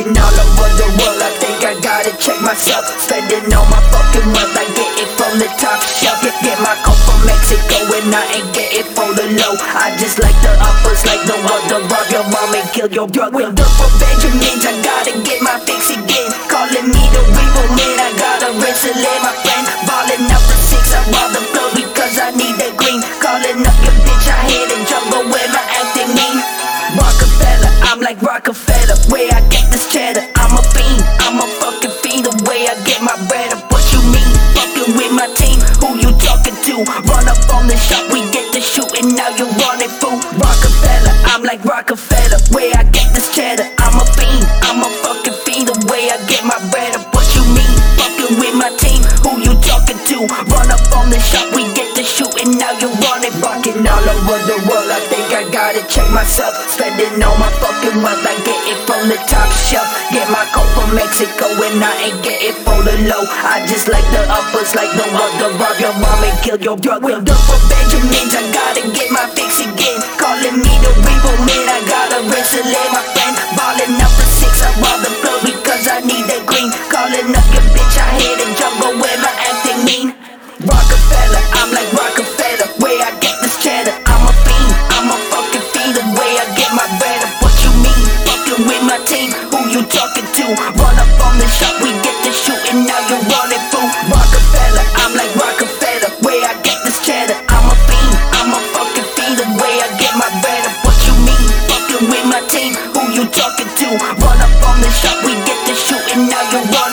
Fucking all over the world, I think I gotta check myself. Spending all my fucking wealth, I get it from the top shelf. Get my coke from Mexico and I ain't get it for the low. I just like the uppers, like the other. Rob your mom and kill your drug. With the for Benjamins, I gotta get my fix again. Calling me the real man, I gotta wrestle in my friend. Balling up the six, I rob the flow because I need that green. Calling up your bitch, I hit the jungle where my acting mean. Rockefeller, I'm like Rockefeller, where I get this cheddar. I'm a fiend, I'm a fucking fiend, the way I get my bread up. What you mean? Fucking with my team, who you talking to? Run up on the shot, we get the shooting, now you running fool. Rockefeller, I'm like Rockefeller, where I get this cheddar. I'm a fiend, I'm a fucking fiend, the way I get my bread up. What you mean? Fucking with my team, who you talking to? Run up on the shot, we get the shooting, now you running. Fucking all over the world, I think I gotta check myself. Spending all my fucking wealth, I get it from the top shelf. Get my coke from Mexico and I ain't get it for the low. I just like the uppers, like the other. Rob your mom and kill your drug. With the for Benjamins, I gotta get my fix again. Calling me the real man, I gotta wrestle in my friend. Balling up the six, I rob the flow because I need that green. Calling up your bitch, I hit the jungle where my acting mean. Rockefeller, I'm like Rockefeller, where I get this cheddar. I'm a fiend, I'm a fucking fiend, the way I get my bread up. What you mean? Fucking with my team, who you talking to? Run up on the shot, we get the shooting, now you running fool. Rockefeller, I'm like Rockefeller, where I get this cheddar. I'm a fiend, I'm a fucking fiend, the way I get my bread up. What you mean? Fucking with my team, who you talking to? Run up on the shot, we get the shooting, now you running.